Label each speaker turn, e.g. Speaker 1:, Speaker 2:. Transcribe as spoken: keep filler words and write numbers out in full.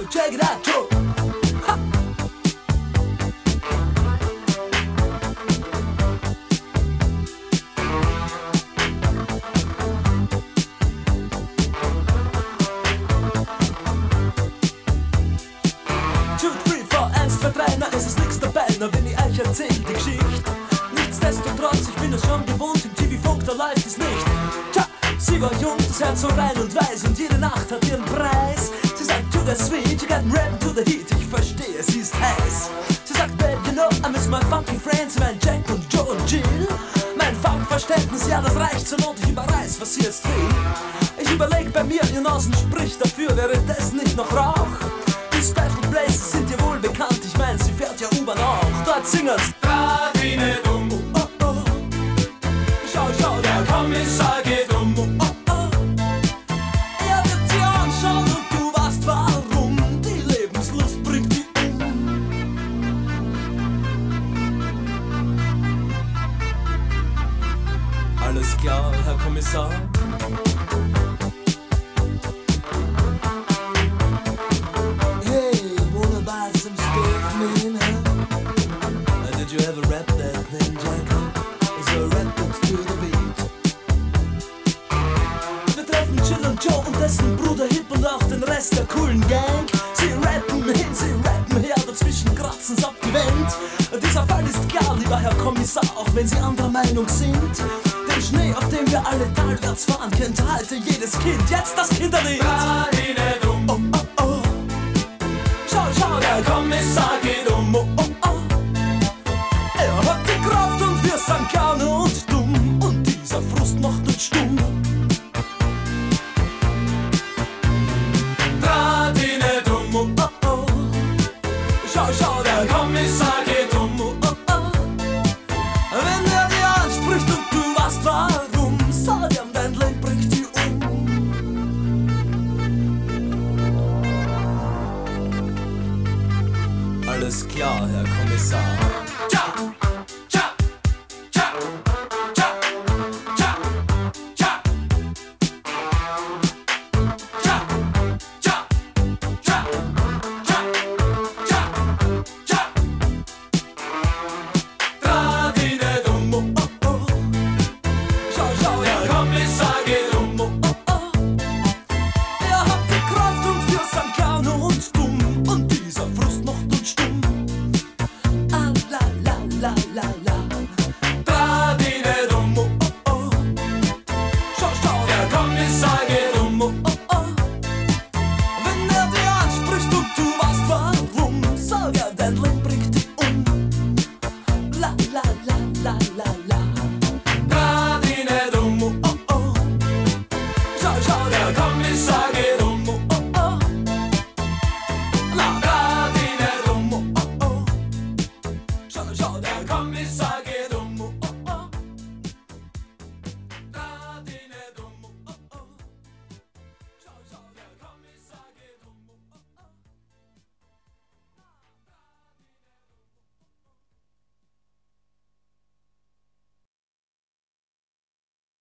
Speaker 1: check it out, Joe. Ha. Two, three, four, eins, zwei, drei, na es ist nix dabei, na wenn ich euch erzähl die Geschichte. Nichtsdestotrotz, ich bin es schon gewohnt, im T V-Funk, da läuft es nicht. Tja, sie war jung, das Herz so rein und weiß und jede Nacht hat ihren Preis. Sie sagt, to the sweet, you got rap to the heat, ich verstehe, sie ist heiß. Sie sagt, babe, you know, I miss my funky friends, mein Jack und Joe und Jill. Mein Funkverständnis, ja, das reicht zur Not, ich überreiß, was sie jetzt will. Ich überleg bei mir, ihr Nasen spricht dafür, wäre das nicht noch Rauch? Die Special Places sind dir wohl bekannt, ich mein, sie fährt ja U-Bahn auch. Dort singen's
Speaker 2: Radine dumm,
Speaker 1: oh, oh. Schau, schau,
Speaker 2: der Kommissar geht um.
Speaker 1: oh, oh. Er wird dir anschauen und du weißt warum. Die Lebenslust bringt die um. Alles klar, Herr Kommissar? Hey, wanna buy some stuff, man, huh? Uh, did you ever rap that thing, Jack? So rap it to the beat. Wir treffen Jill und Joe und dessen Bruder Hip und auch den Rest der coolen Gang. Sie rappen hin, sie rappen her, dazwischen kratzen's ab die Wand. Dieser Fall ist klar, lieber Herr Kommissar, auch wenn Sie anderer Meinung sind. Den Schnee, auf dem wir alle talwärts fahren, kennt heute jedes Kind. Jetzt das Kinderlied.
Speaker 2: Radine dumm,
Speaker 1: Oh, oh, oh. Schau, schau,
Speaker 2: der Kommissar geht um.
Speaker 1: Oh, oh, oh. Er hat die Kraft und wir sind gerne und dumm. Und dieser Frust macht uns stumm.
Speaker 2: Radine dumm,
Speaker 1: Oh, oh, oh. Schau, schau,
Speaker 2: der Kommissar geht um.
Speaker 1: Oh, oh, oh. Wenn er dir anspricht und du weißt warum, sag ihm, dein Leben bringt dich um. Alles klar, Herr Kommissar.